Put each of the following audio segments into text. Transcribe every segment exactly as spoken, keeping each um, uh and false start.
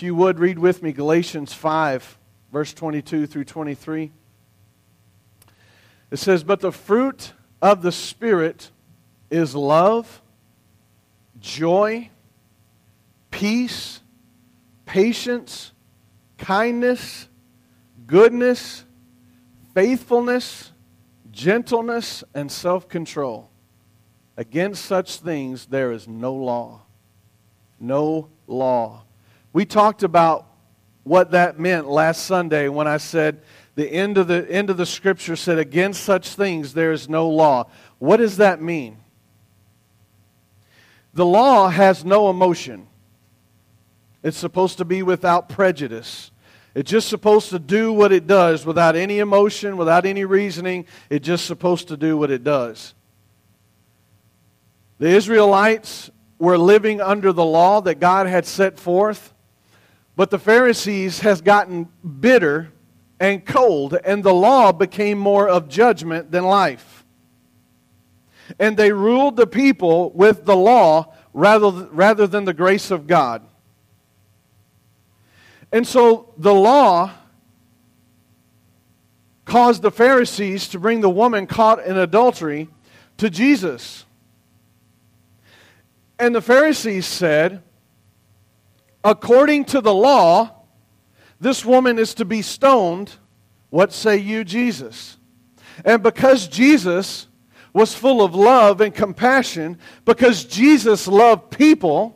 If you would, read with me Galatians five, verse twenty-two through twenty-three. It says, "But the fruit of the Spirit is love, joy, peace, patience, kindness, goodness, faithfulness, gentleness, and self-control. Against such things there is no law." No law. We talked about what that meant last Sunday when I said the end of the end of the scripture said, "Against such things there is no law." What does that mean? The law has no emotion. It's supposed to be without prejudice. It's just supposed to do what it does without any emotion, without any reasoning. It's just supposed to do what it does. The Israelites were living under the law that God had set forth, but the Pharisees has gotten bitter and cold, and the law became more of judgment than life. And they ruled the people with the law rather, rather than the grace of God. And so the law caused the Pharisees to bring the woman caught in adultery to Jesus. And the Pharisees said, according to the law, this woman is to be stoned. What say you, Jesus? And because Jesus was full of love and compassion, because Jesus loved people,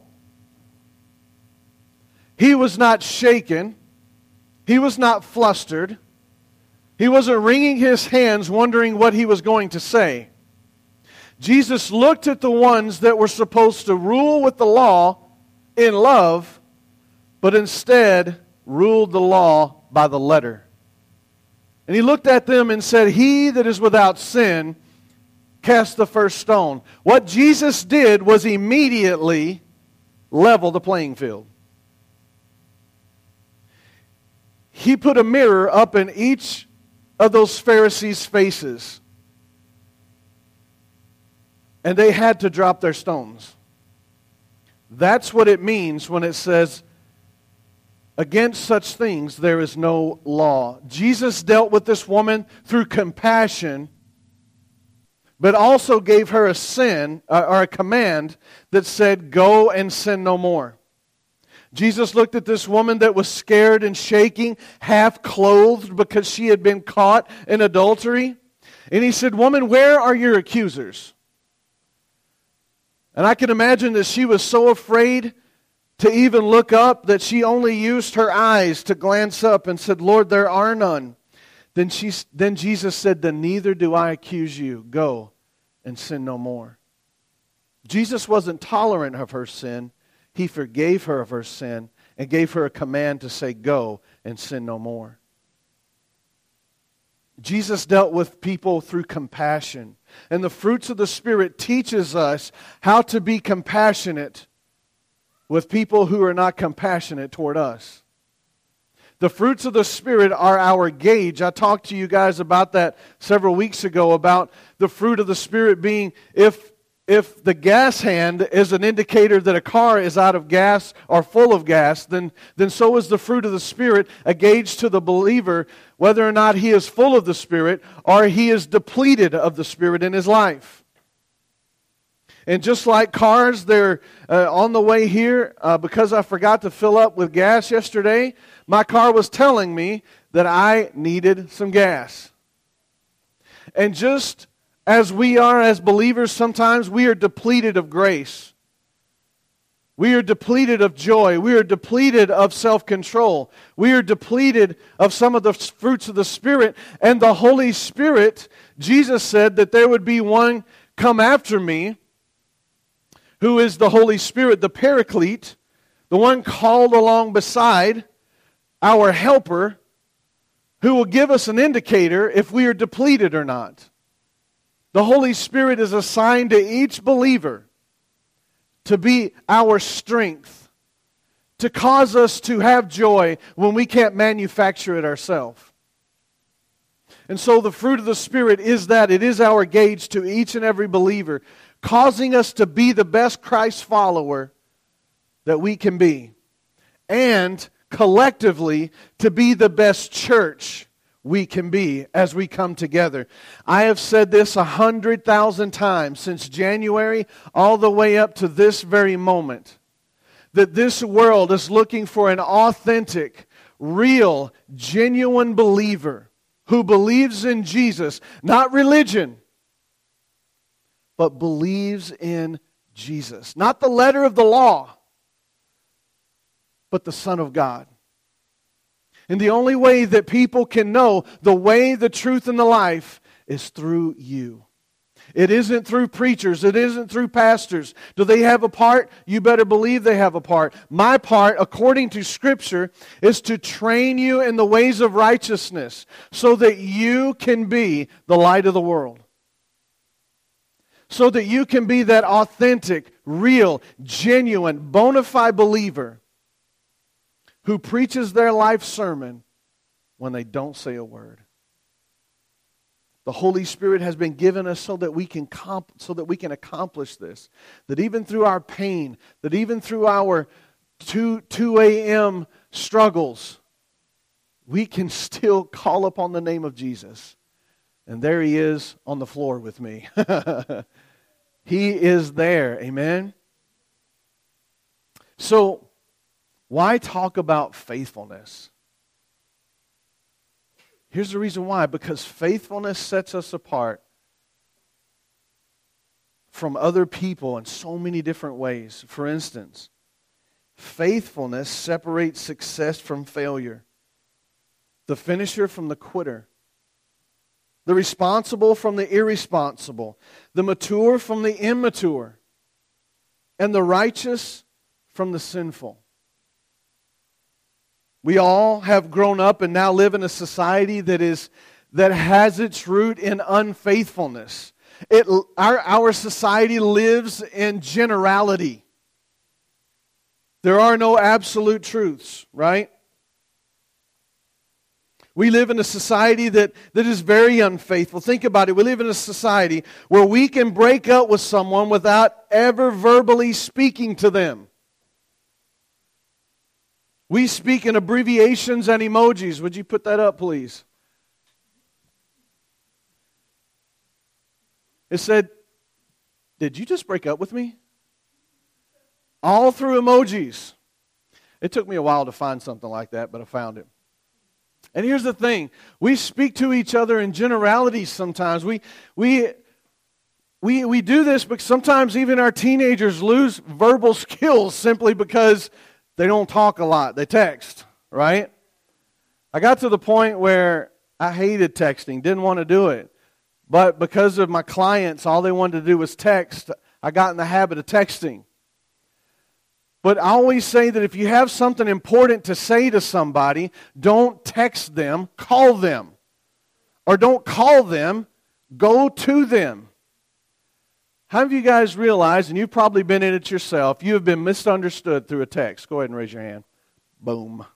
He was not shaken. He was not flustered. He wasn't wringing His hands wondering what He was going to say. Jesus looked at the ones that were supposed to rule with the law in love, but instead ruled the law by the letter. And He looked at them and said, "He that is without sin, cast the first stone." What Jesus did was immediately level the playing field. He put a mirror up in each of those Pharisees' faces. And they had to drop their stones. That's what it means when it says, against such things there is no law. Jesus dealt with this woman through compassion, but also gave her a sin, uh, or a command that said, go and sin no more. Jesus looked at this woman that was scared and shaking, half clothed because she had been caught in adultery. And He said, "Woman, where are your accusers?" And I can imagine that she was so afraid to even look up that she only used her eyes to glance up and said, "Lord, there are none." Then, she, then Jesus said, "Then neither do I accuse you. Go and sin no more." Jesus wasn't tolerant of her sin. He forgave her of her sin and gave her a command to say, "Go and sin no more." Jesus dealt with people through compassion. And the fruits of the Spirit teaches us how to be compassionate with people who are not compassionate toward us. The fruits of the Spirit are our gauge. I talked to you guys about that several weeks ago, about the fruit of the Spirit being, if If the gas hand is an indicator that a car is out of gas or full of gas, then, then so is the fruit of the Spirit a gauge to the believer whether or not he is full of the Spirit or he is depleted of the Spirit in his life. And just like cars, they're uh, on the way here, uh, because I forgot to fill up with gas yesterday, my car was telling me that I needed some gas. And just as we are as believers, sometimes we are depleted of grace. We are depleted of joy. We are depleted of self-control. We are depleted of some of the fruits of the Spirit. And the Holy Spirit, Jesus said that there would be one come after me, who is the Holy Spirit, the Paraclete, the one called along beside, our helper, who will give us an indicator if we are depleted or not. The Holy Spirit is assigned to each believer to be our strength, to cause us to have joy when we can't manufacture it ourselves. And so the fruit of the Spirit is that. It is our gauge to each and every believer, causing us to be the best Christ follower that we can be, and collectively to be the best church we can be as we come together. I have said this a hundred thousand times since January all the way up to this very moment, that this world is looking for an authentic, real, genuine believer who believes in Jesus, not religion, but believes in Jesus. Not the letter of the law, but the Son of God. And the only way that people can know the way, the truth, and the life is through you. It isn't through preachers. It isn't through pastors. Do they have a part? You better believe they have a part. My part, according to Scripture, is to train you in the ways of righteousness so that you can be the light of the world. So that you can be that authentic, real, genuine, bona fide believer who preaches their life sermon when they don't say a word. The Holy Spirit has been given us so that we can comp- so that we can accomplish this. That even through our pain, that even through our two a.m. struggles, we can still call upon the name of Jesus. And there He is on the floor with me. He is there. Amen? So, why talk about faithfulness? Here's the reason why. Because faithfulness sets us apart from other people in so many different ways. For instance, faithfulness separates success from failure, the finisher from the quitter, the responsible from the irresponsible, the mature from the immature, and the righteous from the sinful. We all have grown up and now live in a society that is that has its root in unfaithfulness. It, our, our society lives in generality. There are no absolute truths, right? We live in a society that, that is very unfaithful. Think about it. We live in a society where we can break up with someone without ever verbally speaking to them. We speak in abbreviations and emojis. Would you put that up, please? It said, "Did you just break up with me?" All through emojis. It took me a while to find something like that, but I found it. And here's the thing. We speak to each other in generalities sometimes. We, we, we, we do this, but sometimes even our teenagers lose verbal skills simply because they don't talk a lot. They text, right? I got to the point where I hated texting, didn't want to do it. But because of my clients, all they wanted to do was text. I got in the habit of texting. But I always say that if you have something important to say to somebody, don't text them, call them. Or don't call them, go to them. How many of you guys realize, and you've probably been in it yourself, you have been misunderstood through a text? Go ahead and raise your hand. Boom.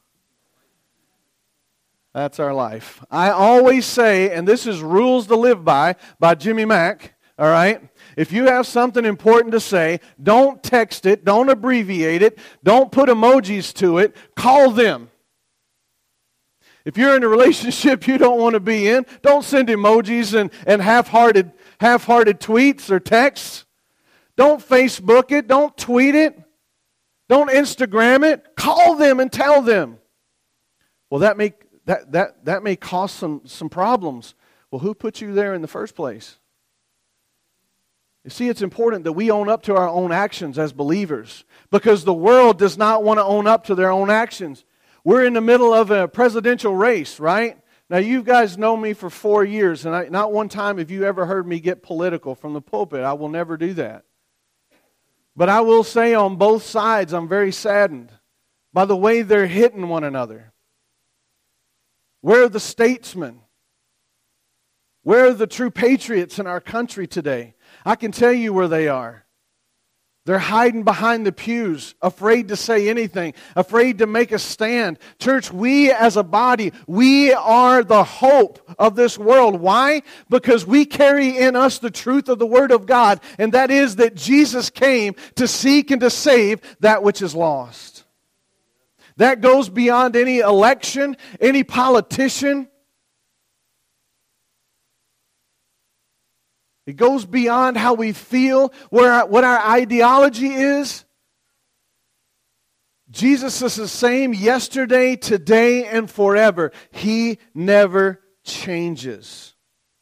That's our life. I always say, and this is Rules to Live By, by Jimmy Mack, all right? If you have something important to say, don't text it, don't abbreviate it, don't put emojis to it, call them. If you're in a relationship you don't want to be in, don't send emojis and, and half-hearted half-hearted tweets or texts. Don't Facebook it. Don't tweet it. Don't Instagram it. Call them and tell them. Well, that may, that, that, that may cause some, some problems. Well, who put you there in the first place? You see, it's important that we own up to our own actions as believers because the world does not want to own up to their own actions. We're in the middle of a presidential race, right? Now, you guys know me for four years, and I, not one time have you ever heard me get political from the pulpit. I will never do that. But I will say on both sides, I'm very saddened by the way they're hitting one another. Where are the statesmen? Where are the true patriots in our country today? I can tell you where they are. They're hiding behind the pews, afraid to say anything, afraid to make a stand. Church, we as a body, we are the hope of this world. Why? Because we carry in us the truth of the Word of God, and that is that Jesus came to seek and to save that which is lost. That goes beyond any election, any politician. It goes beyond how we feel, where our, what our ideology is. Jesus is the same yesterday, today, and forever. He never changes.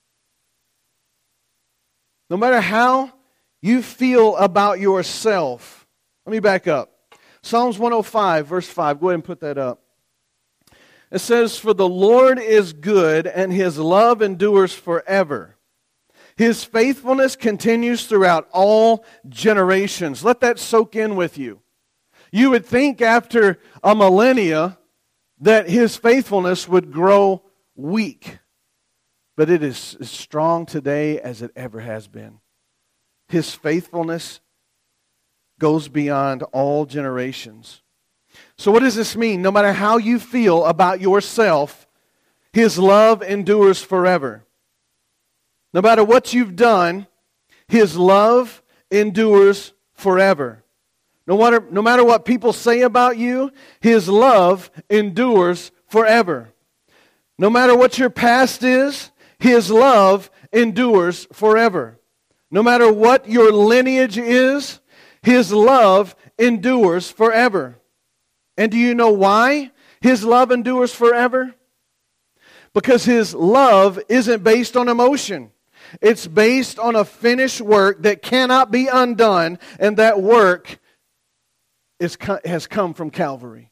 No matter how you feel about yourself. Let me back up. Psalms one oh five, verse five. Go ahead and put that up. It says, "For the Lord is good, and His love endures forever. His faithfulness continues throughout all generations." Let that soak in with you. You would think after a millennia that His faithfulness would grow weak. But it is as strong today as it ever has been. His faithfulness goes beyond all generations. So what does this mean? No matter how you feel about yourself, His love endures forever. No matter what you've done, His love endures forever. No matter, no matter what people say about you, His love endures forever. No matter what your past is, His love endures forever. No matter what your lineage is, His love endures forever. And do you know why His love endures forever? Because His love isn't based on emotion. It's based on a finished work that cannot be undone, and that work is, has come from Calvary.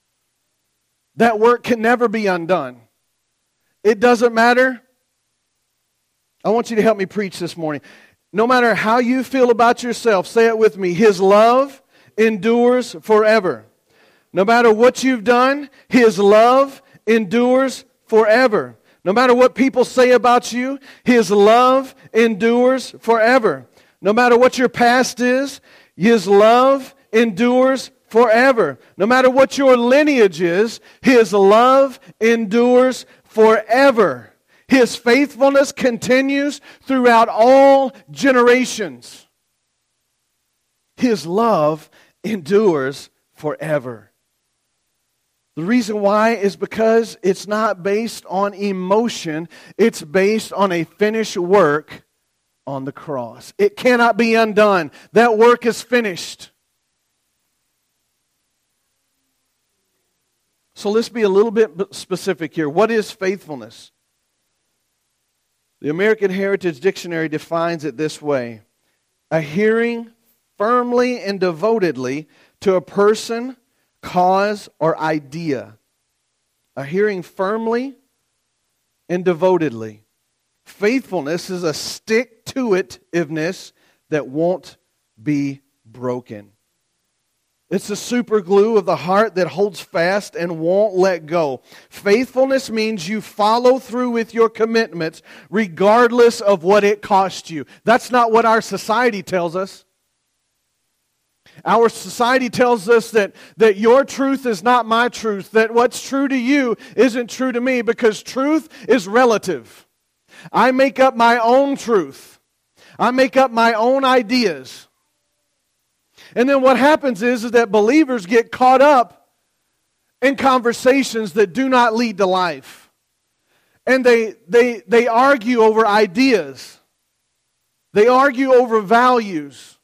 That work can never be undone. It doesn't matter. I want you to help me preach this morning. No matter how you feel about yourself, say it with me. His love endures forever. No matter what you've done, His love endures forever. No matter what people say about you, His love endures forever. No matter what your past is, His love endures forever. No matter what your lineage is, His love endures forever. His faithfulness continues throughout all generations. His love endures forever. The reason why is because it's not based on emotion. It's based on a finished work on the cross. It cannot be undone. That work is finished. So let's be a little bit specific here. What is faithfulness? The American Heritage Dictionary defines it this way: adhering firmly and devotedly to a person, cause, or idea. Adhering firmly and devotedly. Faithfulness is a stick-to-itiveness that won't be broken. It's the super glue of the heart that holds fast and won't let go. Faithfulness means you follow through with your commitments regardless of what it costs you. That's not what our society tells us. Our society tells us that, that your truth is not my truth, that what's true to you isn't true to me, because truth is relative. I make up my own truth. I make up my own ideas. And then what happens is, is that believers get caught up in conversations that do not lead to life. And they, they, they argue over ideas. They argue over values.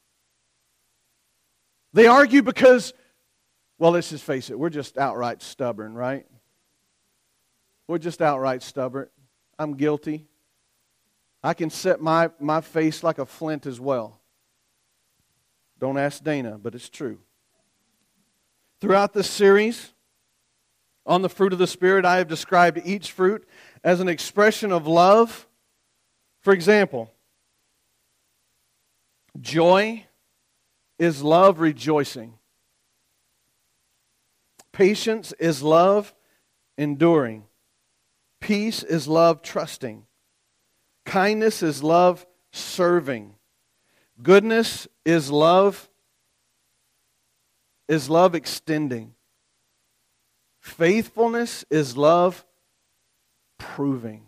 They argue because, well, let's just face it, we're just outright stubborn, right? We're just outright stubborn. I'm guilty. I can set my, my face like a flint as well. Don't ask Dana, but it's true. Throughout this series on the fruit of the Spirit, I have described each fruit as an expression of love. For example, joy is love rejoicing. Patience is love enduring. Peace is love trusting. Kindness is love serving. Goodness is love is love extending. Faithfulness is love proving.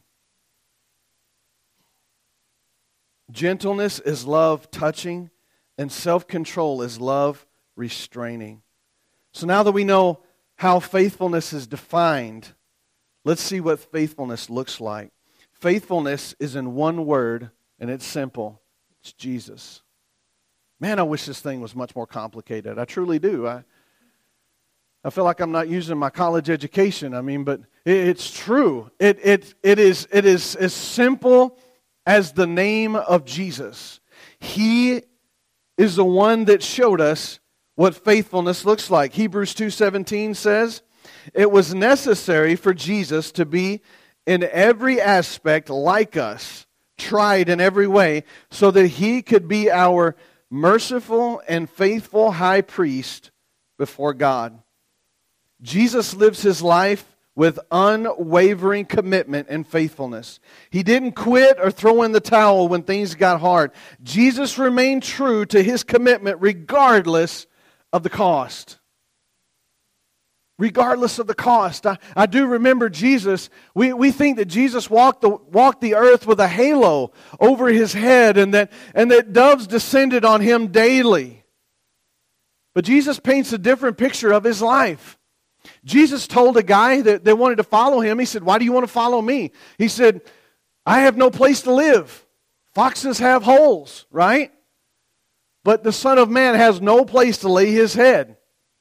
Gentleness is love touching, and self-control is love restraining. So now that we know how faithfulness is defined, let's see what faithfulness looks like. Faithfulness is in one word, and it's simple. It's Jesus. Man, I wish this thing was much more complicated. I truly do. I, I feel like I'm not using my college education. I mean, but it, it's true. It, it, it, is, it is as simple as the name of Jesus. He is the one that showed us what faithfulness looks like. Hebrews two seventeen says, it was necessary for Jesus to be in every aspect like us, tried in every way, so that He could be our merciful and faithful high priest before God. Jesus lives His life with unwavering commitment and faithfulness. He didn't quit or throw in the towel when things got hard. Jesus remained true to His commitment regardless of the cost. Regardless of the cost. I, I do remember Jesus. We, we think that Jesus walked the, walked the earth with a halo over His head and that, and that doves descended on Him daily. But Jesus paints a different picture of His life. Jesus told a guy that, that wanted to follow Him, He said, why do you want to follow me? He said, I have no place to live. Foxes have holes, right? But the Son of Man has no place to lay His head.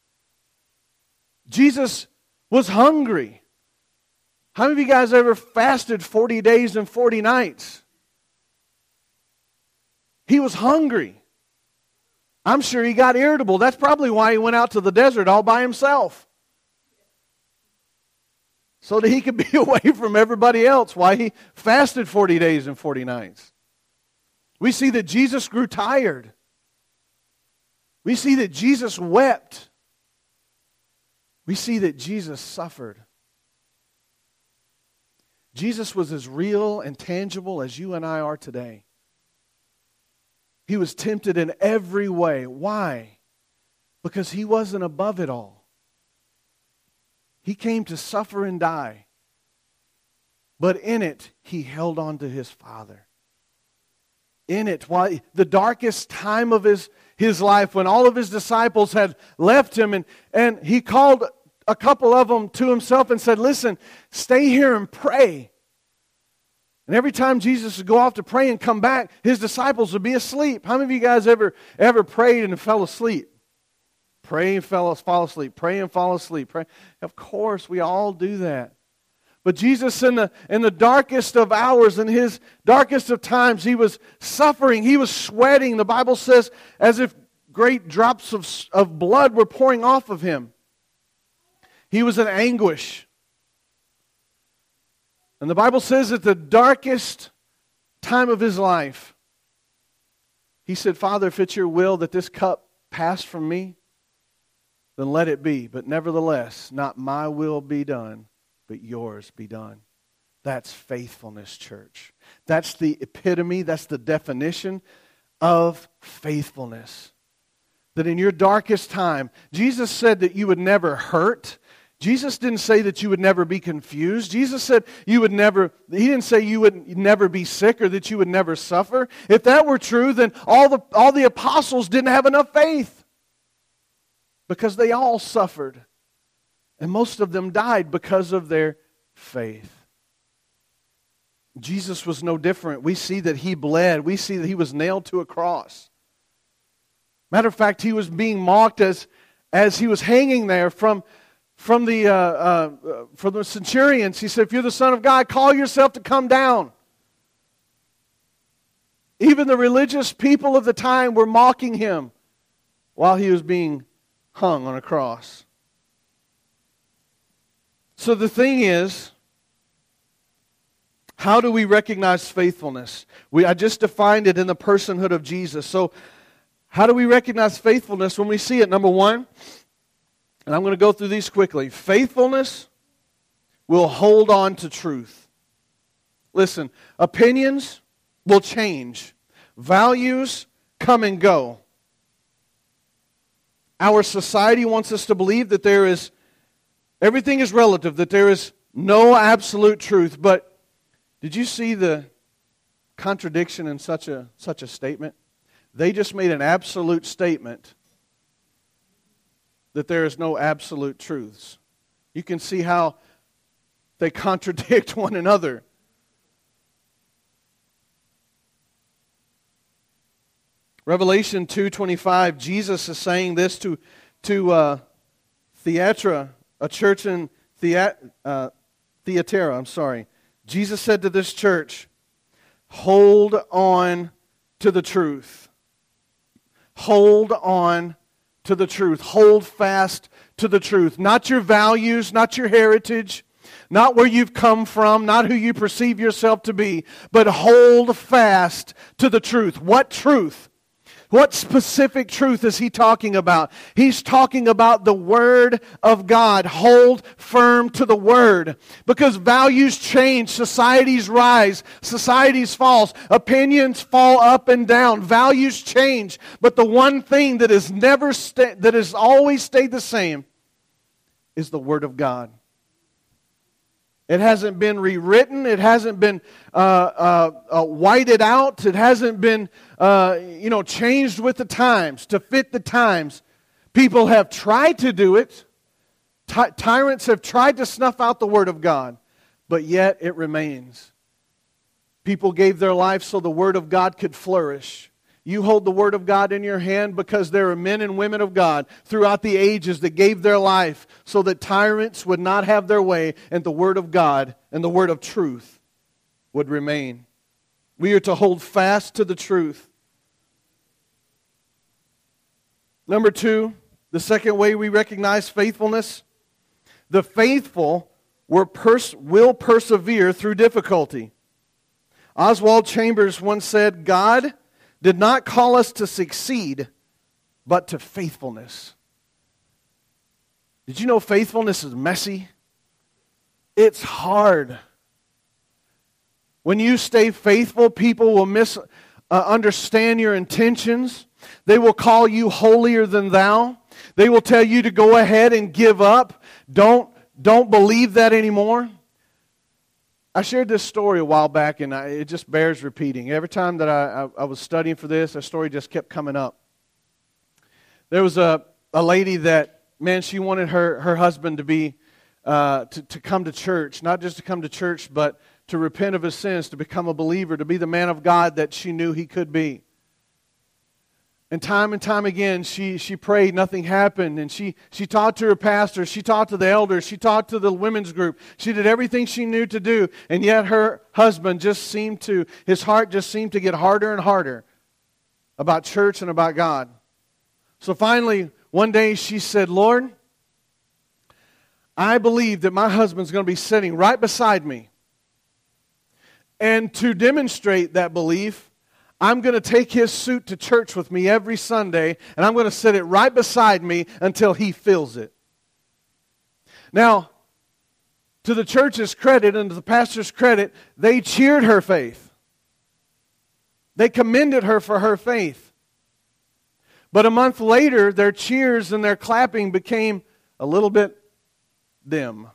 Jesus was hungry. How many of you guys ever fasted forty days and forty nights? He was hungry. I'm sure He got irritable. That's probably why He went out to the desert all by Himself. So that He could be away from everybody else. Why He fasted forty days and forty nights. We see that Jesus grew tired. We see that Jesus wept. We see that Jesus suffered. Jesus was as real and tangible as you and I are today. He was tempted in every way. Why? Because He wasn't above it all. He came to suffer and die. But in it, He held on to His Father. In it, while the darkest time of his, his life, when all of His disciples had left Him, and, and He called a couple of them to Himself and said, listen, stay here and pray. And every time Jesus would go off to pray and come back, His disciples would be asleep. How many of you guys ever, ever prayed and fell asleep? Pray and fell, fall asleep. Pray and fall asleep. Pray. Of course, we all do that. But Jesus, in the, in the darkest of hours, in His darkest of times, He was suffering. He was sweating. The Bible says as if great drops of, of blood were pouring off of Him. He was in anguish. And the Bible says at the darkest time of His life, He said, Father, if it's Your will that this cup pass from me, then let it be. But nevertheless, not my will be done, but Yours be done. That's faithfulness, church. That's the epitome, that's the definition of faithfulness. That in your darkest time, Jesus said that you would never hurt. Jesus didn't say that you would never be confused. Jesus said you would never, He didn't say you would never be sick or that you would never suffer. If that were true, then all the, all the apostles didn't have enough faith. Because they all suffered. And most of them died because of their faith. Jesus was no different. We see that He bled. We see that He was nailed to a cross. Matter of fact, He was being mocked as, as He was hanging there from, from, the, uh, uh, from the centurions. He said, if you're the Son of God, call yourself to come down. Even the religious people of the time were mocking Him while He was being hung on a cross. So the thing is, how do we recognize faithfulness? We, I just defined it in the personhood of Jesus. So how do we recognize faithfulness when we see it? Number one, and I'm going to go through these quickly. Faithfulness will hold on to truth. Listen, opinions will change. Values come and go. Our society wants us to believe that there is, everything is relative, that there is no absolute truth. But did you see the contradiction in such a, such a statement? They just made an absolute statement that there is no absolute truths. You can see how they contradict one another. Revelation two twenty-five, Jesus is saying this to, to uh, Thyatira, a church in Thea, uh, Thyatira, I'm sorry. Jesus said to this church, hold on to the truth. Hold on to the truth. Hold fast to the truth. Not your values, not your heritage, not where you've come from, not who you perceive yourself to be, but hold fast to the truth. What truth? What specific truth is he talking about? He's talking about the Word of God. Hold firm to the Word. Because values change, societies rise, societies fall, opinions fall up and down, values change. But the one thing that is never sta- that has always stayed the same is the Word of God. It hasn't been rewritten. It hasn't been uh, uh, uh, whited out. It hasn't been, uh, you know, changed with the times to fit the times. People have tried to do it. Ty- tyrants have tried to snuff out the Word of God, but yet it remains. People gave their life so the Word of God could flourish. You hold the Word of God in your hand because there are men and women of God throughout the ages that gave their life so that tyrants would not have their way and the Word of God and the Word of truth would remain. We are to hold fast to the truth. Number two, the second way we recognize faithfulness, the faithful were pers- will persevere through difficulty. Oswald Chambers once said, God did not call us to succeed, but to faithfulness. Did you know faithfulness is messy? It's hard. When you stay faithful, people will mis, uh, understand your intentions. They will call you holier than thou. They will tell you to go ahead and give up. Don't, don't believe that anymore. I shared this story a while back, and I, it just bears repeating. Every time that I, I, I was studying for this, a story just kept coming up. There was a, a lady that, man, she wanted her, her husband to be uh, to, to come to church, not just to come to church, but to repent of his sins, to become a believer, to be the man of God that she knew he could be. And time and time again, she, she prayed, nothing happened. And she, she talked to her pastor, she talked to the elders, she talked to the women's group. She did everything she knew to do. And yet her husband just seemed to, his heart just seemed to get harder and harder about church and about God. So finally, one day she said, Lord, I believe that my husband's going to be sitting right beside me. And to demonstrate that belief, I'm going to take his suit to church with me every Sunday, and I'm going to sit it right beside me until he fills it. Now, to the church's credit and to the pastor's credit, they cheered her faith. They commended her for her faith. But a month later, their cheers and their clapping became a little bit dim.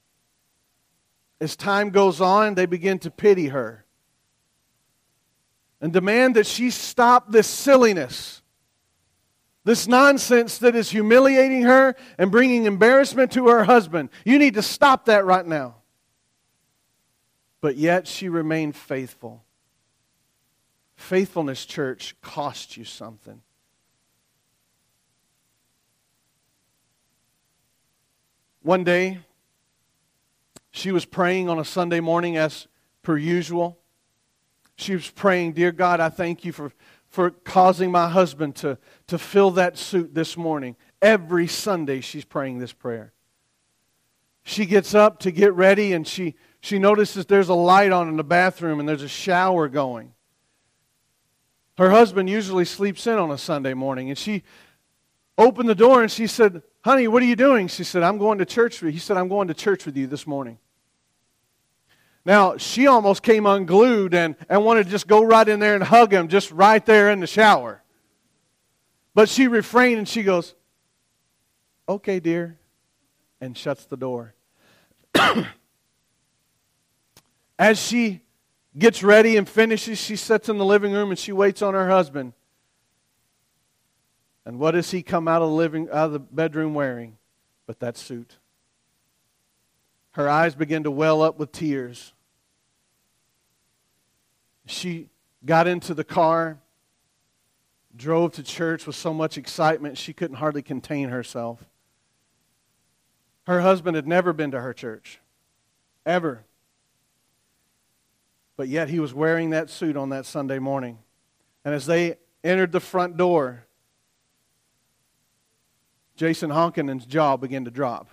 As time goes on, they begin to pity her and demand that she stop this silliness, this nonsense that is humiliating her and bringing embarrassment to her husband. You need to stop that right now. But yet she remained faithful. Faithfulness, church, cost you something. One day, she was praying on a Sunday morning as per usual. She was praying, dear God, I thank you for, for causing my husband to, to fill that suit this morning. Every Sunday she's praying this prayer. She gets up to get ready and she, she notices there's a light on in the bathroom and there's a shower going. Her husband usually sleeps in on a Sunday morning, and she opened the door and she said, honey, what are you doing? She said, I'm going to church with you. He said, I'm going to church with you this morning. Now, she almost came unglued and, and wanted to just go right in there and hug him just right there in the shower. But she refrained and she goes, okay, dear, and shuts the door. As she gets ready and finishes, she sits in the living room and she waits on her husband. And what does he come out of the living out of the bedroom wearing but that suit? Her eyes began to well up with tears. She got into the car, drove to church with so much excitement she couldn't hardly contain herself. Her husband had never been to her church, ever. But yet he was wearing that suit on that Sunday morning. And as they entered the front door, Jason Honkinen's jaw began to drop.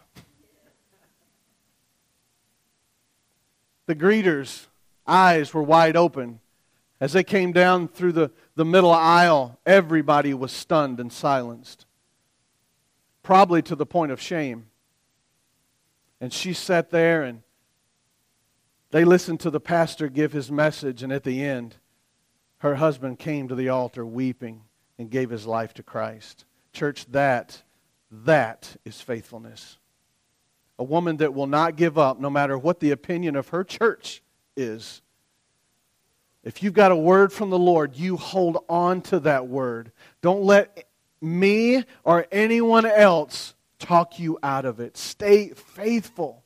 The greeters' eyes were wide open. As they came down through the, the middle aisle, everybody was stunned and silenced. Probably to the point of shame. And she sat there and they listened to the pastor give his message, and at the end, her husband came to the altar weeping and gave his life to Christ. Church, that, that is faithfulness. A woman that will not give up no matter what the opinion of her church is. If you've got a word from the Lord, you hold on to that word. Don't let me or anyone else talk you out of it. Stay faithful.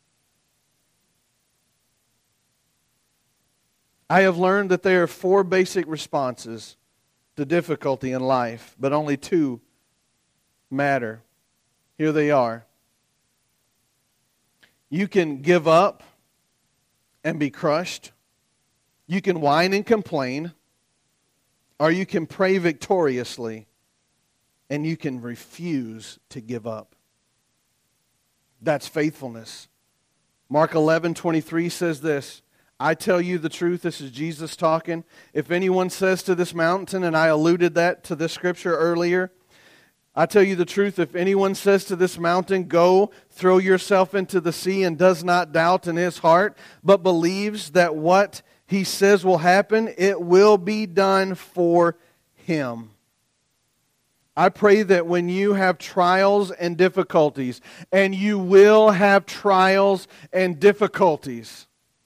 I have learned that there are four basic responses to difficulty in life, but only two matter. Here they are. You can give up and be crushed. You can whine and complain. Or you can pray victoriously, and you can refuse to give up. That's faithfulness. Mark eleven twenty-three says this, I tell you the truth, this is Jesus talking. If anyone says to this mountain, and I alluded that to this scripture earlier, I tell you the truth, if anyone says to this mountain, go, throw yourself into the sea, and does not doubt in his heart, but believes that what he says will happen, it will be done for him. I pray that when you have trials and difficulties, and you will have trials and difficulties,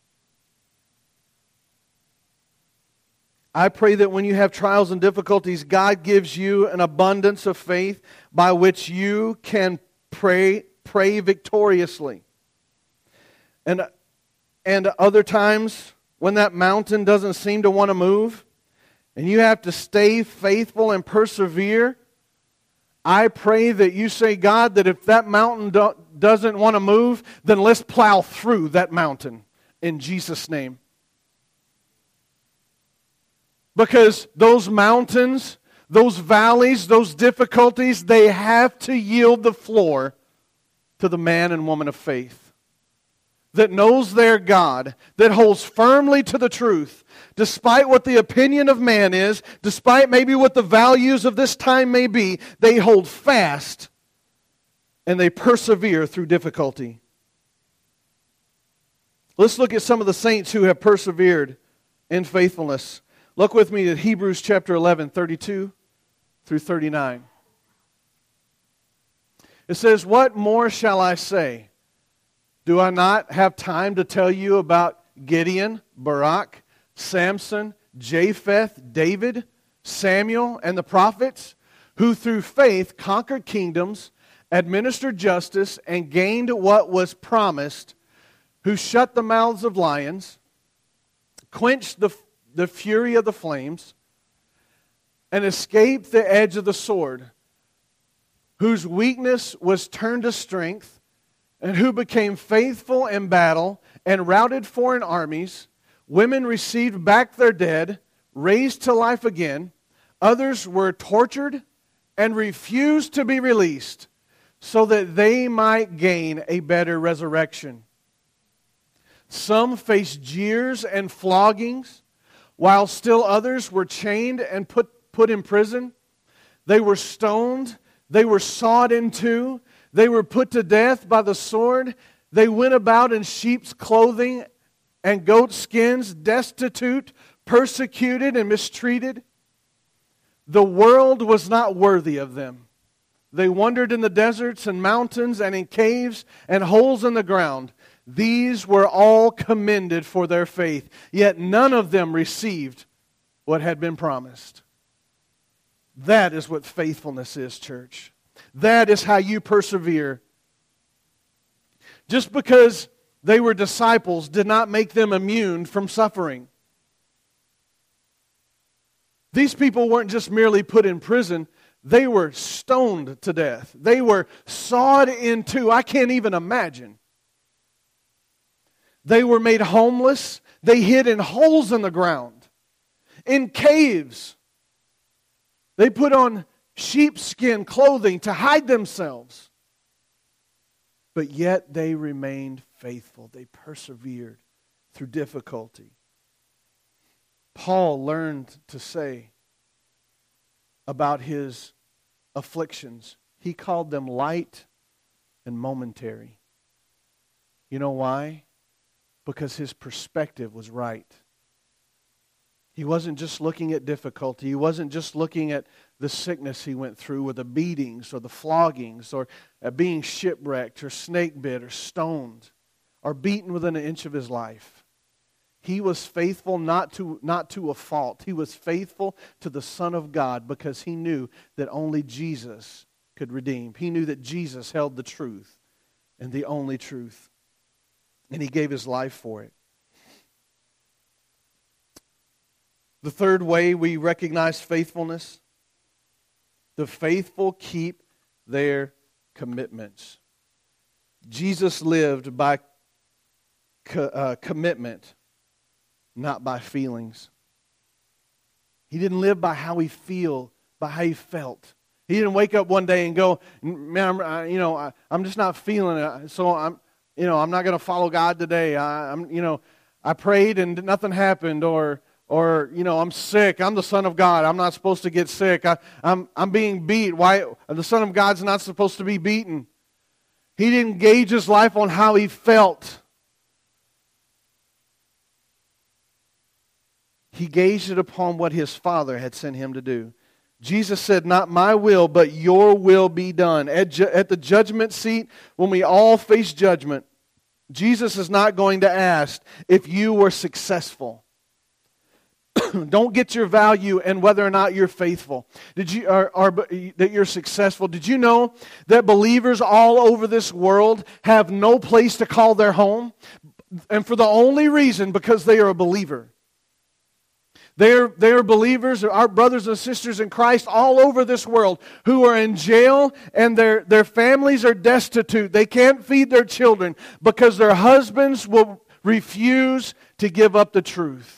I pray that when you have trials and difficulties, God gives you an abundance of faith by which you can pray, pray victoriously. And, and other times, when that mountain doesn't seem to want to move, and you have to stay faithful and persevere, I pray that you say, God, that if that mountain do- doesn't want to move, then let's plow through that mountain in Jesus' name. Because those mountains, those valleys, those difficulties, they have to yield the floor to the man and woman of faith that knows their God, that holds firmly to the truth, despite what the opinion of man is, despite maybe what the values of this time may be, they hold fast and they persevere through difficulty. Let's look at some of the saints who have persevered in faithfulness. Look with me at Hebrews chapter eleven, thirty-two through thirty-nine. It says, what more shall I say? Do I not have time to tell you about Gideon, Barak, Samson, Japheth, David, Samuel, and the prophets, who through faith conquered kingdoms, administered justice, and gained what was promised, who shut the mouths of lions, quenched the the fury of the flames, and escaped the edge of the sword, whose weakness was turned to strength, and who became faithful in battle and routed foreign armies. Women received back their dead, raised to life again. Others were tortured and refused to be released, so that they might gain a better resurrection. Some faced jeers and floggings, while still others were chained and put, put in prison. They were stoned. They were sawed in two. They were put to death by the sword. They went about in sheep's clothing and goat skins, destitute, persecuted, and mistreated. The world was not worthy of them. They wandered in the deserts and mountains and in caves and holes in the ground. These were all commended for their faith, yet none of them received what had been promised. That is what faithfulness is, church. That is how you persevere. Just because they were disciples did not make them immune from suffering. These people weren't just merely put in prison. They were stoned to death. They were sawed in two. I can't even imagine. They were made homeless. They hid in holes in the ground, in caves. They put on sheepskin clothing to hide themselves. But yet they remained faithful. They persevered through difficulty. Paul learned to say about his afflictions, he called them light and momentary. You know why? Because his perspective was right. He wasn't just looking at difficulty. He wasn't just looking at the sickness he went through, or the beatings, or the floggings, or at being shipwrecked, or snake bit, or stoned, or beaten within an inch of his life. He was faithful not to, not to a fault. He was faithful to the Son of God because he knew that only Jesus could redeem. He knew that Jesus held the truth and the only truth. And he gave his life for it. The third way we recognize faithfulness, the faithful keep their commitments. Jesus lived by co- uh, commitment, not by feelings. He didn't live by how he feel, by how he felt. He didn't wake up one day and go, man, I'm, I, you know, I, I'm just not feeling it, so I'm, you know, I'm not going to follow God today. I, I'm, you know, I prayed and nothing happened, or, or, you know, I'm sick. I'm the Son of God. I'm not supposed to get sick. I, I'm, I'm being beat. Why? The Son of God's not supposed to be beaten. He didn't gauge his life on how he felt. He gauged it upon what his Father had sent him to do. Jesus said, not my will, but your will be done. At, ju- at the judgment seat, when we all face judgment, Jesus is not going to ask if you were successful. Don't get your value in whether or not you're faithful. Did you or, or that you're successful? Did you know that believers all over this world have no place to call their home? And for the only reason because they are a believer. They're, they're believers, our brothers and sisters in Christ all over this world who are in jail and their, their families are destitute. They can't feed their children because their husbands will refuse to give up the truth.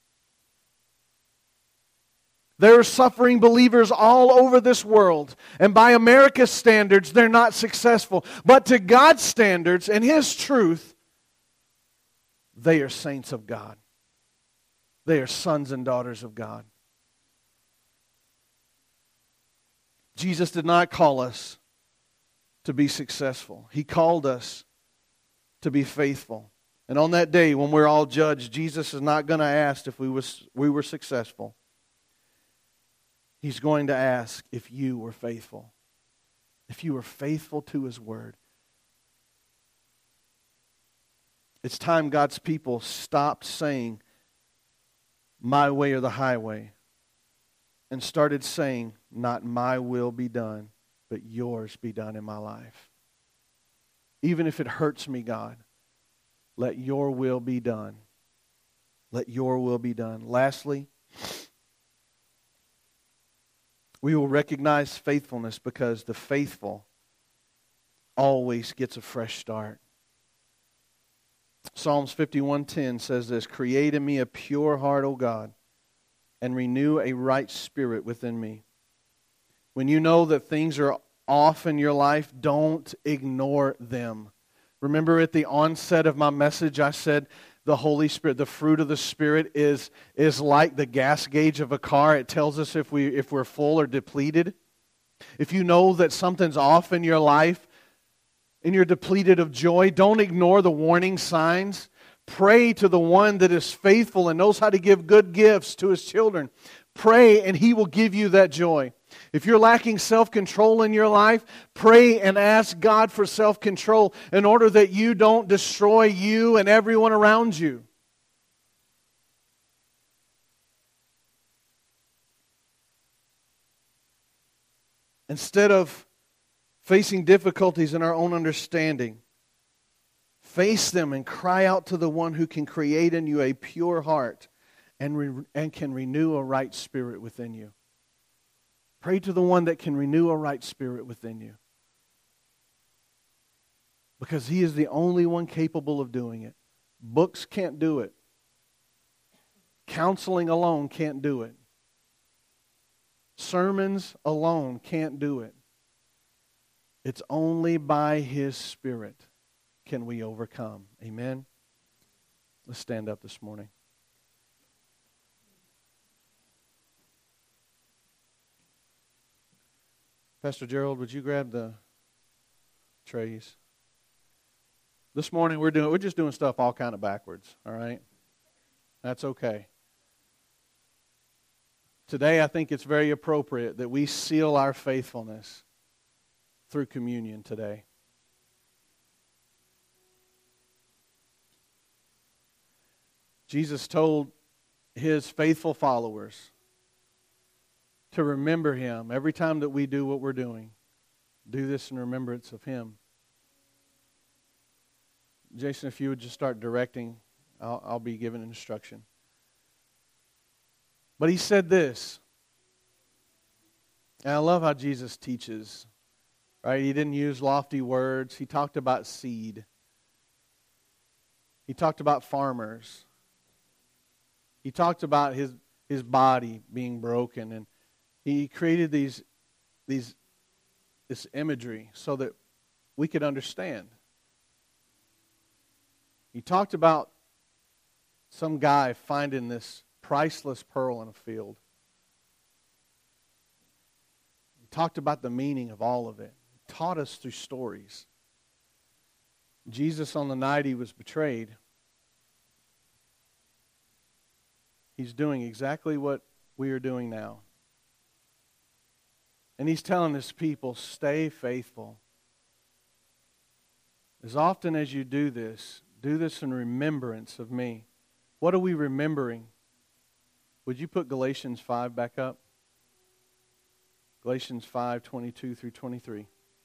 There are suffering believers all over this world. And by America's standards, they're not successful. But to God's standards and His truth, they are saints of God. They are sons and daughters of God. Jesus did not call us to be successful. He called us to be faithful. And on that day when we're all judged, Jesus is not going to ask if we, was, we were successful. He's going to ask if you were faithful. If you were faithful to His Word. It's time God's people stopped saying, my way or the highway, and started saying, not my will be done, but yours be done in my life. Even if it hurts me, God, let your will be done. Let your will be done. Lastly, we will recognize faithfulness because the faithful always gets a fresh start. Psalms fifty-one ten says this, create in me a pure heart, O God, and renew a right spirit within me. When you know that things are off in your life, don't ignore them. Remember at the onset of my message, I said the Holy Spirit, the fruit of the Spirit is, is like the gas gauge of a car. It tells us if, we, if we're full or depleted. If you know that something's off in your life, and you're depleted of joy, don't ignore the warning signs. Pray to the one that is faithful and knows how to give good gifts to His children. Pray and He will give you that joy. If you're lacking self-control in your life, pray and ask God for self-control in order that you don't destroy you and everyone around you. Instead of facing difficulties in our own understanding, Face them and cry out to the one who can create in you a pure heart and, re- and can renew a right spirit within you. Pray to the one that can renew a right spirit within you. Because He is the only one capable of doing it. Books can't do it. Counseling alone can't do it. Sermons alone can't do it. It's only by His Spirit can we overcome. Amen? Let's stand up this morning. Pastor Gerald, would you grab the trays? This morning we're doing we're just doing stuff all kind of backwards, all right? That's okay. Today I think it's very appropriate that we seal our faithfulness through communion today. Jesus told His faithful followers to remember Him every time that we do what we're doing. Do this in remembrance of Him. Jason, if you would just start directing, I'll, I'll be giving instruction. But He said this, and I love how Jesus teaches. Right? He didn't use lofty words. He talked about seed. He talked about farmers. He talked about his, his body being broken, and He created these, these, this imagery so that we could understand. He talked about some guy finding this priceless pearl in a field. He talked about the meaning of all of it. He taught us through stories. Jesus, on the night He was betrayed, He's doing exactly what we are doing now. And He's telling His people, stay faithful. As often as you do this, do this in remembrance of me. What are we remembering? Would you put Galatians five back up? Galatians five, twenty-two through twenty-three.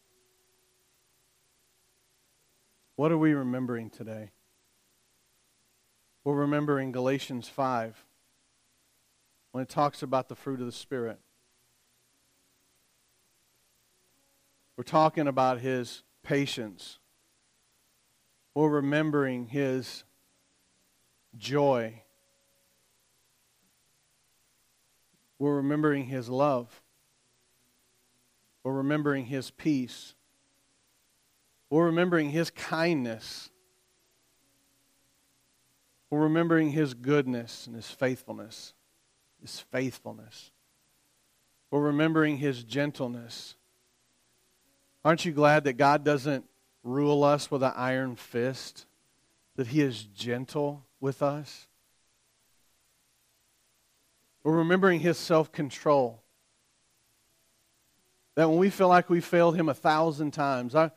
What are we remembering today? We're remembering Galatians five when it talks about the fruit of the Spirit. We're talking about His patience. We're remembering His joy. We're remembering His love. We're remembering His peace. We're remembering His kindness. We're remembering His goodness and His faithfulness. His faithfulness. We're remembering His gentleness. Aren't you glad that God doesn't rule us with an iron fist? That He is gentle with us? We're remembering His self-control. That when we feel like we failed Him a thousand times, I,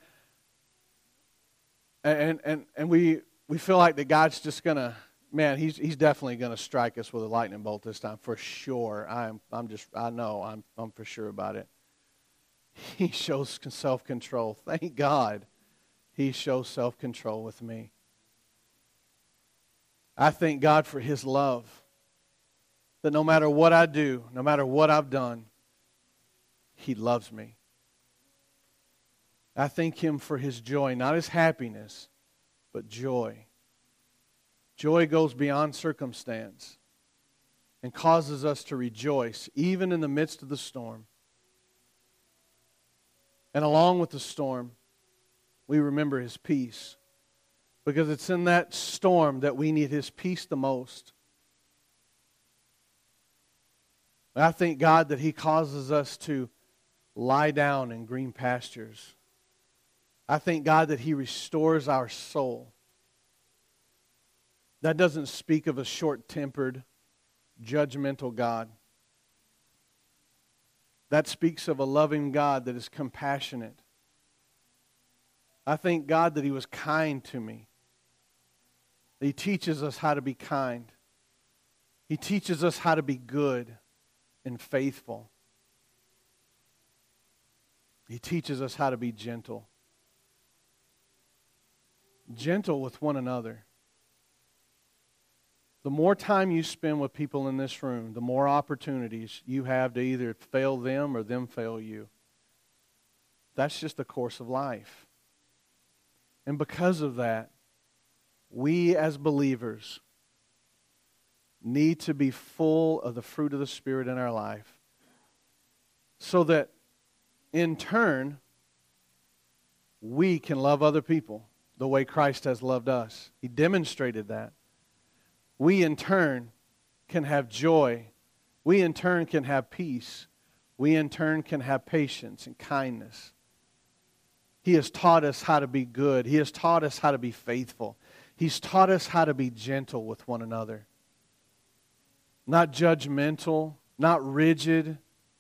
and and and we we feel like that God's just gonna, man, He's He's definitely gonna strike us with a lightning bolt this time for sure. I'm I'm just I know I'm I'm for sure about it. He shows self-control. Thank God, He shows self-control with me. I thank God for His love. That no matter what I do, no matter what I've done, He loves me. I thank Him for His joy, not His happiness, but joy. Joy goes beyond circumstance and causes us to rejoice even in the midst of the storm. And along with the storm, we remember His peace. Because it's in that storm that we need His peace the most. I thank God that He causes us to lie down in green pastures. I thank God that He restores our soul. That doesn't speak of a short-tempered, judgmental God. That speaks of a loving God that is compassionate. I thank God that He was kind to me. He teaches us how to be kind. He teaches us how to be good and faithful. He teaches us how to be gentle. gentle with one another. The more time you spend with people in this room, the more opportunities you have to either fail them or them fail you. That's just the course of life. And because of that, we as believers need to be full of the fruit of the Spirit in our life so that in turn, we can love other people the way Christ has loved us. He demonstrated that. We in turn can have joy. We in turn can have peace. We in turn can have patience and kindness. He has taught us how to be good. He has taught us how to be faithful. He's taught us how to be gentle with one another. Not judgmental, not rigid,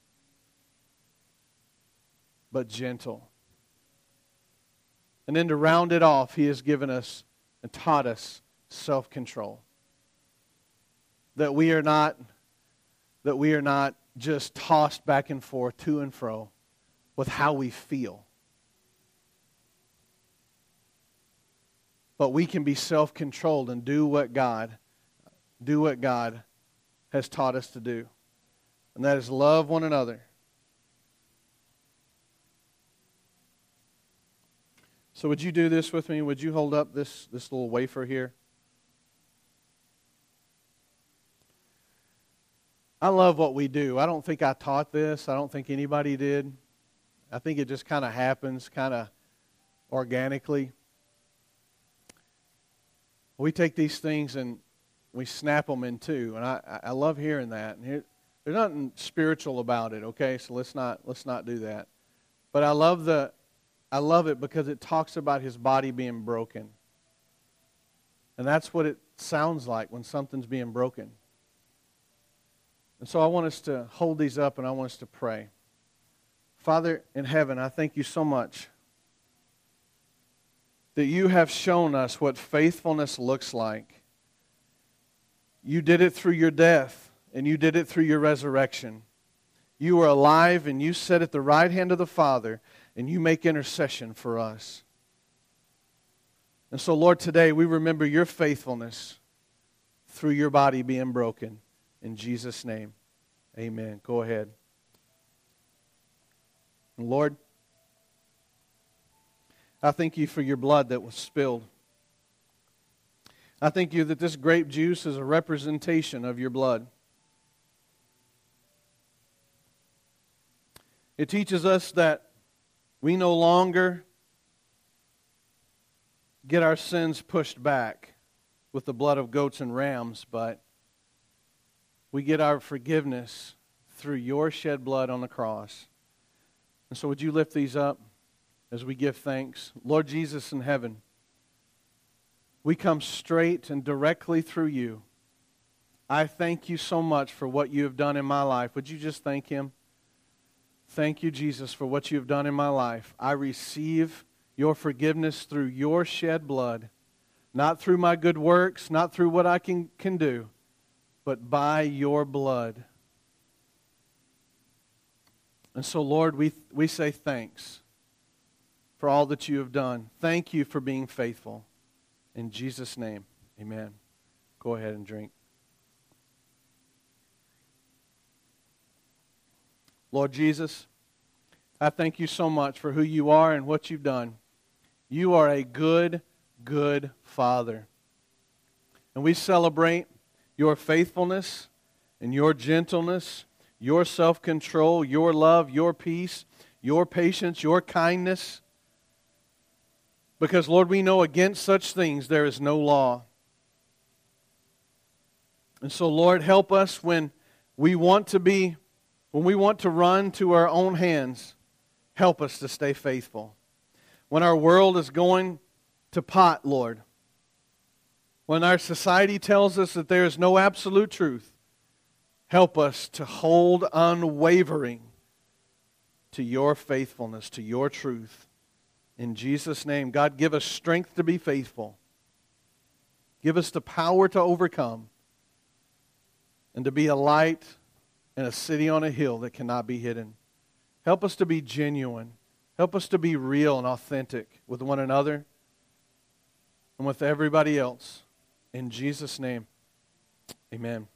but gentle. And then to round it off, He has given us and taught us self-control. That we are not, that we are not just tossed back and forth, to and fro, with how we feel. But we can be self-controlled and do what God, do what God has taught us to do. And that is love one another. So would you do this with me? Would you hold up this, this little wafer here? I love what we do. I don't think I taught this. I don't think anybody did. I think it just kind of happens, kind of organically. We take these things and we snap them in two, and I, I love hearing that. And here, there's nothing spiritual about it, okay? So let's not let's not do that. But I love the I love it because it talks about His body being broken, and that's what it sounds like when something's being broken. And so I want us to hold these up, and I want us to pray. Father in heaven, I thank You so much that You have shown us what faithfulness looks like. You did it through Your death, and You did it through Your resurrection. You are alive, and You sit at the right hand of the Father, and You make intercession for us. And so, Lord, today we remember Your faithfulness through Your body being broken. In Jesus' name, amen. Go ahead. And Lord, I thank You for Your blood that was spilled. I thank You that this grape juice is a representation of Your blood. It teaches us that we no longer get our sins pushed back with the blood of goats and rams, but we get our forgiveness through Your shed blood on the cross. And so would you lift these up as we give thanks? Lord Jesus in heaven, we come straight and directly through You. I thank You so much for what You have done in my life. Would you just thank Him? Thank You, Jesus, for what You have done in my life. I receive Your forgiveness through Your shed blood, not through my good works, not through what I can, can do, but by Your blood. And so, Lord, we, we say thanks for all that You have done. Thank You for being faithful. In Jesus' name, amen. Go ahead and drink. Lord Jesus, I thank You so much for who You are and what You've done. You are a good, good Father. And we celebrate Your faithfulness and Your gentleness, Your self-control, Your love, Your peace, Your patience, Your kindness. Because, Lord, we know against such things there is no law. And so, Lord, help us when we want to be, when we want to run to our own hands, help us to stay faithful. When our world is going to pot, Lord, when our society tells us that there is no absolute truth, help us to hold unwavering to Your faithfulness, to Your truth. In Jesus' name, God, give us strength to be faithful. Give us the power to overcome and to be a light in a city on a hill that cannot be hidden. Help us to be genuine. Help us to be real and authentic with one another. and with everybody else. In Jesus' name, amen.